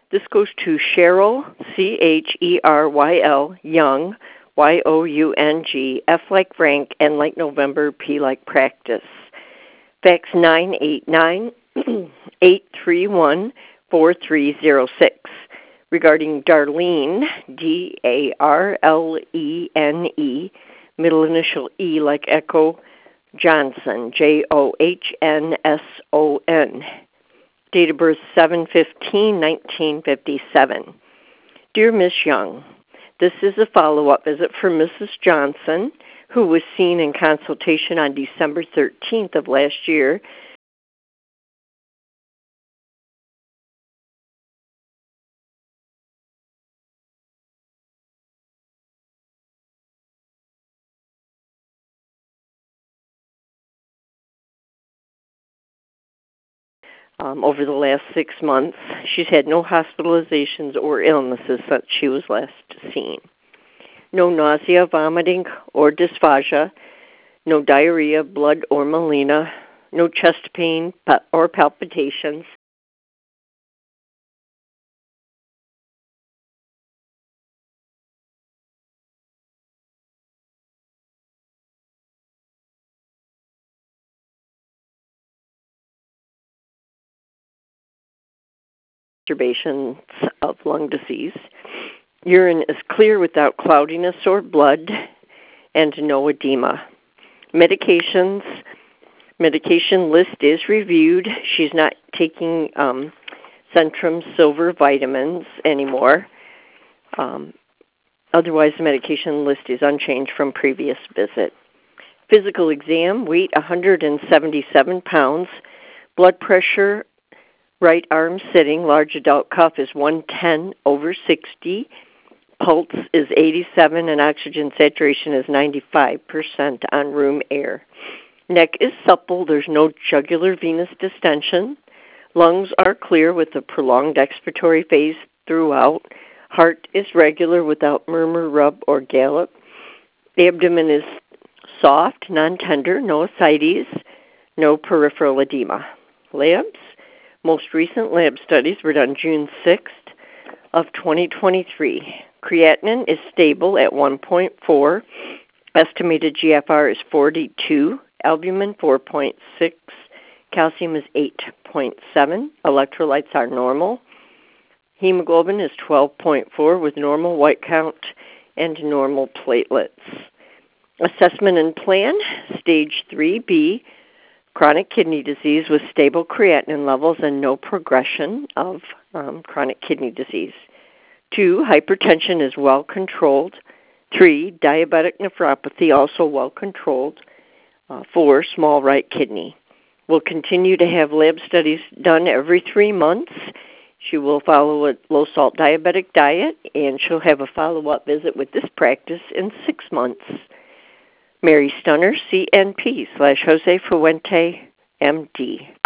This goes to Cheryl, Cheryl Young, Young, F like Frank, N like November, P like practice. Fax 989-831-4306. Regarding Darlene, Darlene, middle initial E like Echo, Johnson, Johnsson. Date of birth 7/15/1957. Dear Miss Young, this is a follow-up visit for Mrs. Johnson, who was seen in consultation on December 13th of last year. Over the last 6 months. She's had no hospitalizations or illnesses since she was last seen. No nausea, vomiting, or dysphagia. No diarrhea, blood, or melena. No chest pain or palpitations. Observations of lung disease. Urine is clear without cloudiness or blood, and no edema. Medication list is reviewed. She's not taking Centrum Silver vitamins anymore. Otherwise, the medication list is unchanged from previous visit. Physical exam, weight 177 pounds. Blood pressure, right arm sitting, large adult cuff is 110/60. Pulse is 87 and oxygen saturation is 95% on room air. Neck is supple. There's no jugular venous distension. Lungs are clear with a prolonged expiratory phase throughout. Heart is regular without murmur, rub, or gallop. The abdomen is soft, non-tender, no ascites, no peripheral edema. Labs. Most recent lab studies were done June 6th of 2023. Creatinine is stable at 1.4. Estimated GFR is 42. Albumin 4.6. Calcium is 8.7. Electrolytes are normal. Hemoglobin is 12.4 with normal white count and normal platelets. Assessment and plan, stage 3B, chronic kidney disease with stable creatinine levels and no progression of chronic kidney disease. 2, hypertension is well controlled. 3, diabetic nephropathy also well controlled. 4, small right kidney. We'll continue to have lab studies done every 3 months. She will follow a low-salt diabetic diet, and she'll have a follow-up visit with this practice in 6 months. Mary Stunner, CNP /Jose Fuente, MD.